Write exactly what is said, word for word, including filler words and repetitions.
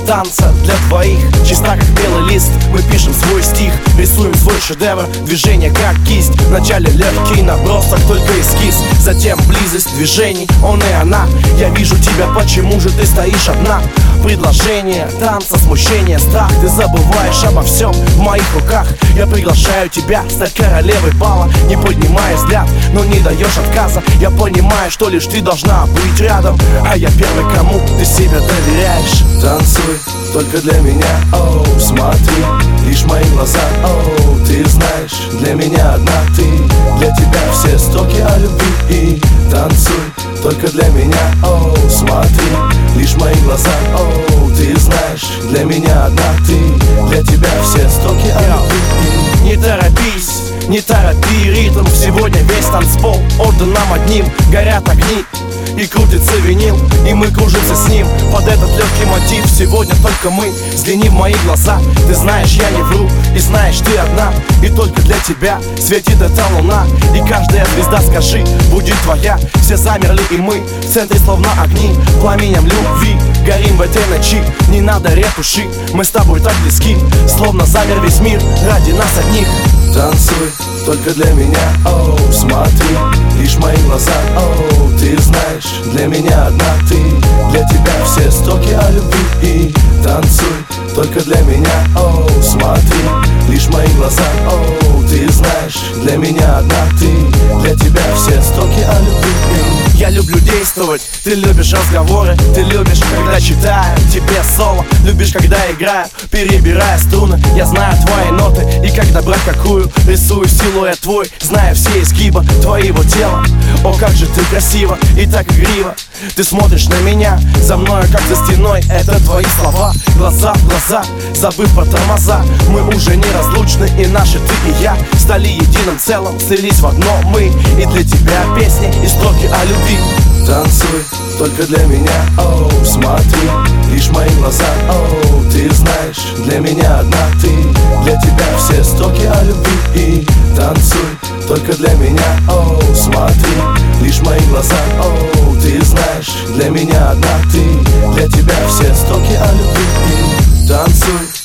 танца для двоих, чиста как белый лист. Мы пишем свой стих, рисуем свой шедевр. Движение как кисть, вначале легкий набросок, только эскиз. Затем близость движений, он и она. Я вижу тебя, почему же ты стоишь одна? Предложение, танца, смущение, страх. Ты забываешь обо всем в моих руках. Я приглашаю тебя стать королевой бала. Не поднимая взгляд, но не даешь отказа. Я понимаю, что лишь ты должна быть рядом, а я первый, кому ты себя доверяешь. Танцуй только для меня, оу, смотри, лишь мои глаза, оу, ты знаешь, для меня одна ты. Для тебя все строки о любви. И танцуй только для меня, оу, смотри, лишь мои глаза, оу, ты знаешь, для меня одна ты. Для тебя все строки о любви. Не торопись, не торопи ритм. Сегодня весь танцпол отдан нам одним. Горят огни и крутится винил, и мы кружимся с ним под этот легкий мотив. Сегодня только мы, взгляни в мои глаза. Ты знаешь, я не вру, и знаешь, ты одна. И только для тебя светит эта луна. И каждая звезда, скажи, будет твоя. Все замерли, и мы в центре словно огни. Пламенем любви горим в этой ночи. Не надо ретуши, мы с тобой так близки. Словно замер весь мир ради нас одних. Танцуй только для меня, оу, смотри, лишь мои глаза, оу, ты знаешь, для меня одна ты. Для тебя все строки о любви. И танцуй только для меня, оу, смотри, лишь мои глаза, оу, ты знаешь, для меня одна ты. Для тебя все строки о любви. Я люблю действовать, ты любишь разговоры. Ты любишь, когда читаю тебе соло. Любишь, когда играю, перебирая струны. Я знаю твои ноты и когда брать какую. Рисую силуэт твой, зная все изгибы твоего тела. О, как же ты красиво и так игриво. Ты смотришь на меня, за мною как за стеной. Это твои слова, глаза в глаза, забыв про тормоза. Мы уже неразлучны, и наши ты и я стали единым целым, слились в одно мы. И для тебя песни и строки о любви. Танцуй только для меня, оу, смотри, лишь мои глаза, оу, ты знаешь, для меня одна ты. Для тебя все строки о любви. И танцуй только для меня, оу, смотри, лишь мои глаза, оу, ты знаешь, для меня одна ты. Для тебя все строки о любви. Танцуй